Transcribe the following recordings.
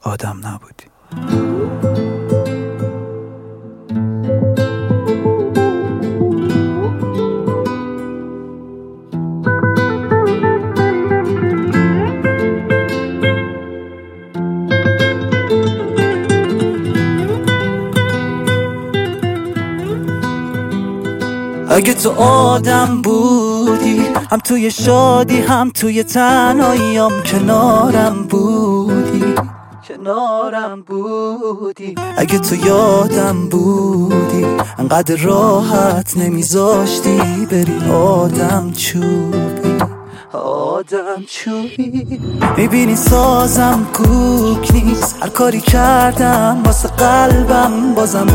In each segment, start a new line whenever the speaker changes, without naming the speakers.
آدم نبودی. اگه تو آدم بودی، هم توی شادی هم توی تنهاییام کنارم بودی. اگه تو یادم بودی، انقدر راحت نمیذاشتی بری آدم چوبی. میبینی سازم کوک نیست، هر کاری کردم واسه قلبم بازم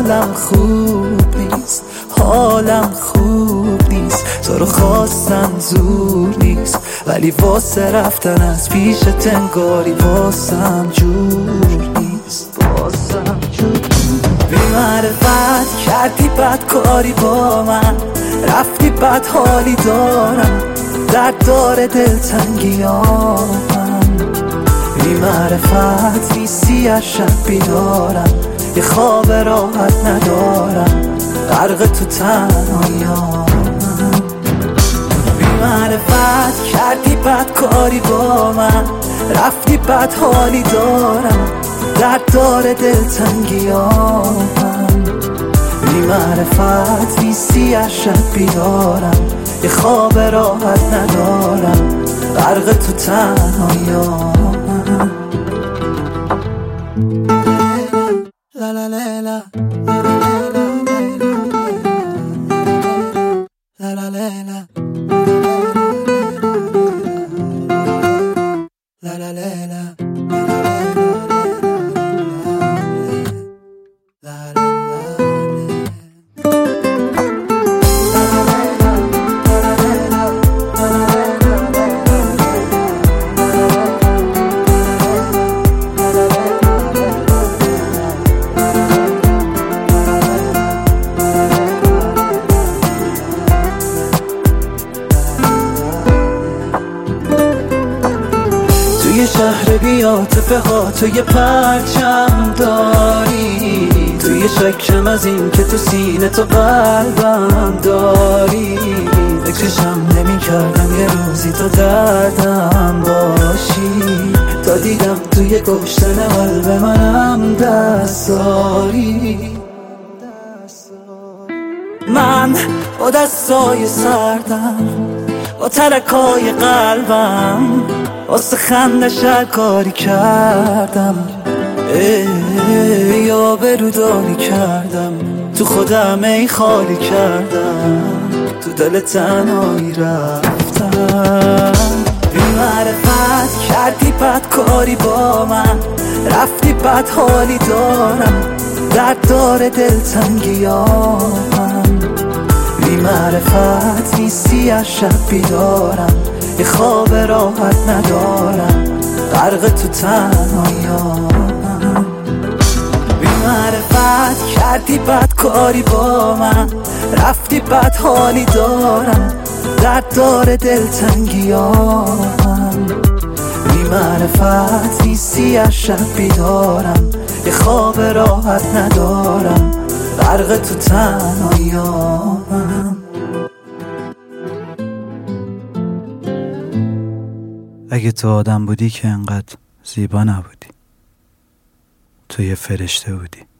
حالم خوب نیست. تو رو خواستم زور نیست، ولی واسه رفتن از پیشت انگاری واسم جور نیست. بی معرفت کردی بدکاری با من، رفتی بد حالی دارم، درد داره دلتنگیامم. بی معرفت نیستی از شب بیدارم، یه خواب راحت ندارم، غرق تو تنهاییام. بی معرفت کردی بدکاری با من، رفتی بد حالی دارم، درد داره دلتنگیامم. بی معرفت نیستی از شب بیدارم، یه خواب راحت ندارم، غرق تو تنهاییام. لا لا لا لا لا لا لا لا لا لا. توی شهر بی‌عاطفه ها تو یه پرچم داری، توی شکم از این که تو سینه تو قلبم داری. فکرشم نمی کردم یه روزی تو دردم باشی، تا دیدم توی کشتن قلب منم دست داری. من با دستای سردم، با ترکای قلبم، واسه خندش هر کاری کردم، یا برودانی کردم، تو خودم ای خالی کردم، تو دل تنهایی رفتم. بی معرفت کردی بدکاری با من، رفتی بد حالی دارم، درد داره دلتنگیامم. بی معرفت نیستی از شب بیدارم، یه خواب راحت ندارم، غرق تو تنهاییام. بی معرفت کردی بدکاری با من، رفتی بد حالی دارم، درد داره دلتنگیامم. بی معرفت نیستی از شب بیدارم، یه خواب راحت ندارم، غرق تو تنهاییام. اگه تو آدم بودی که انقدر زیبا نبودی، تو یه فرشته بودی.